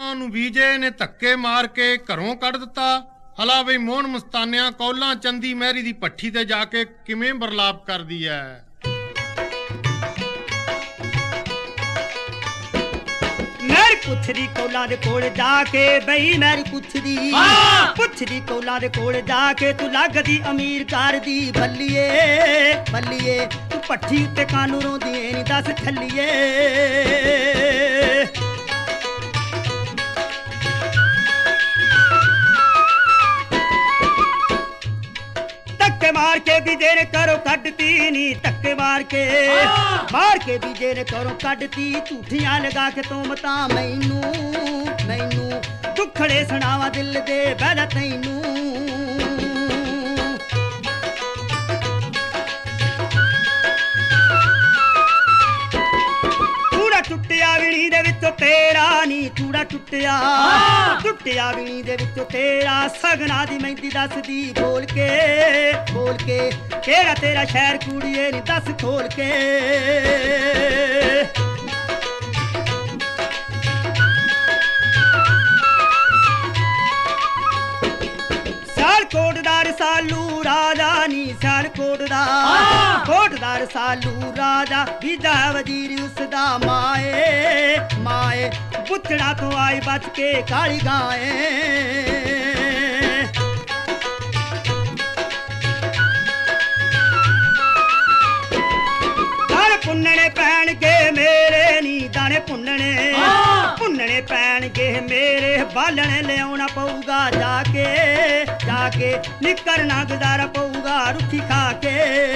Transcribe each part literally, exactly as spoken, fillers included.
ਮਾਂ ਨੂੰ ਬੀਜੇ ਨੇ ਧੱਕੇ ਮਾਰ ਕੇ ਘਰੋਂ ਕੱਢ ਦਿੱਤਾ। ਹਲਾ ਬਈ ਮੋਹਨ ਮਸਤਾਨਿਆਂ ਕੌਲਾਂ ਚੰਦੀ ਮਹਿਰੀ ਦੀ ਭੱਠੀ ਤੇ ਜਾ ਕੇ ਕਿਵੇਂ ਬਰਲਾਪ ਕਰਦੀ ਐ। मेरी पुछदी कौलां दे कोल जाके बई मेरी पुछदी पुछदी कौलां दे कोल जाके तू लगदी अमीर घर दी बल्लिए बल्लिए तू भट्ठी उत्ते कानू रोंदी नी दस थल्लिए। धक्के मार के बीजे ने करो कड्डती नी धक्के मार के मार के बीजे ने करो कड्डती झूठियां लगा के तू मता मैनू मैनू दुखड़े सुनावा दिल दे बैला तैनू। टुटिया विणी दे विचों तेरा नी चूड़ा टुटिया टुटिया विणी दे विचों तेरा सगना दी मेहंदी दसदी बोल के बोल के तेरा तेरा शहर कुड़िए नी दस खोल के। कोटदार सालू राजा नी सियाल कोटदा कोटदार सालू राजा बीजा वजीर उसदा माए माए बुचड़ा तो आई बच के काली गाए। पुन्नने पैण के मेरे नी दाने पुन्नने पुन्नने पैण के मेरे बालने ले आना पऊगा जाके जाके निकलना गुजारा पऊगा रुखी खा के।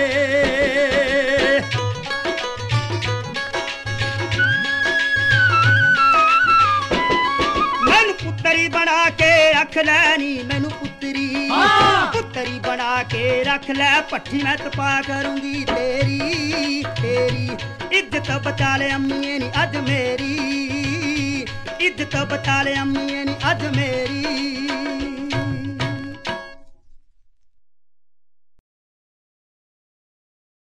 मैनू पुत्तरी बना के रख लैनी मैनू पुत्तरी पुत्तरी बना के रख ले भट्ठी मैं तपा करूंगी तेरी तेरी इज्जत बचा ले अम्मी नी अज मेरी इज्जत बचा ले अम्मी नी अज मेरी।